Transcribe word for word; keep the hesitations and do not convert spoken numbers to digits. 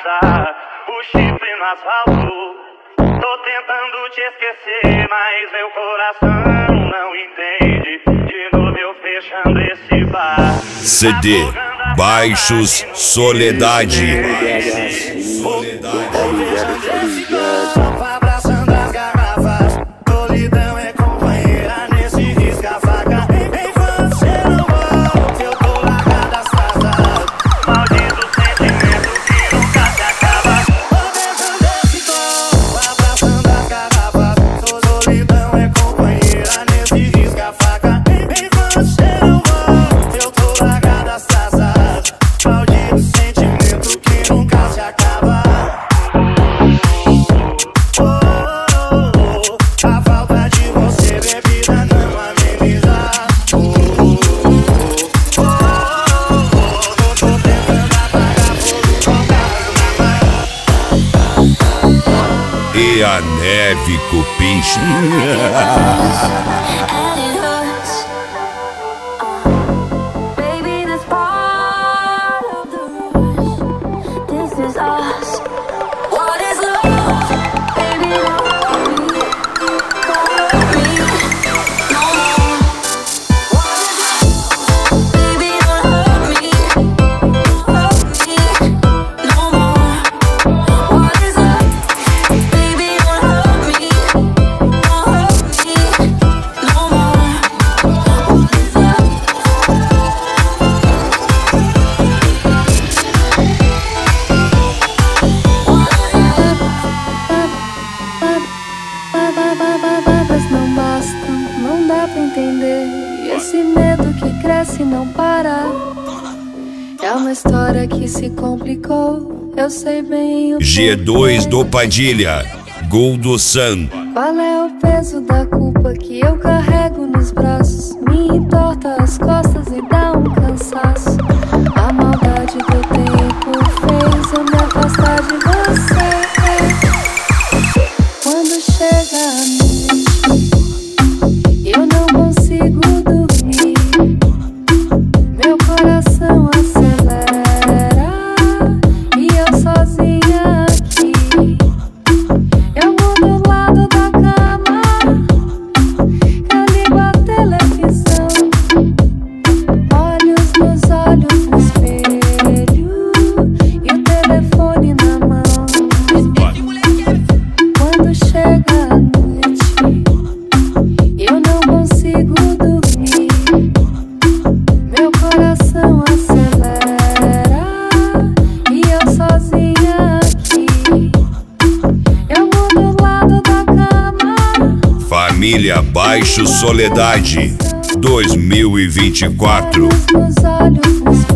passa o chifre no asfalto. Tô tentando te esquecer, mas meu coração não entende. De novo eu fechando esse bar. C D Baixos Soledade. Abraçando as garrafas, solidão é companheira nesse risca-faca. Enquanto você não volta, eu tô largada as taças. Maldito sentimento que nunca se acaba. Tô dentro desse copo, abraçando as garrafas. Solidão é companheira nesse risca-faca. Enquanto você não volta, eu tô largada as taças. Maldito sentimento que nunca se acaba. E a neve cupincha. Esse medo que cresce e não para. É uma história que se complicou. Eu sei bem o G dois do Padilha, Gol do Sun. Qual é o peso da culpa que eu carrego nos braços? Me entorta as costas e dá um cansaço. A maldade do tempo fez eu me afastar de você. Quando chega a noite, eu não consigo dormir. Meu coração acelera e eu sozinha aqui. Eu mudo o lado da cama, eu ligo a televisão. Olhos nos olhos no espelho e o telefone na mão. Quando chega a noite, eu não consigo dormir. Meu coração acelera e eu sozinha aqui. Eu mudo o lado da cama. Família Baixo Soledade dois mil e vinte e quatro. Olhos nos olhos no espelho.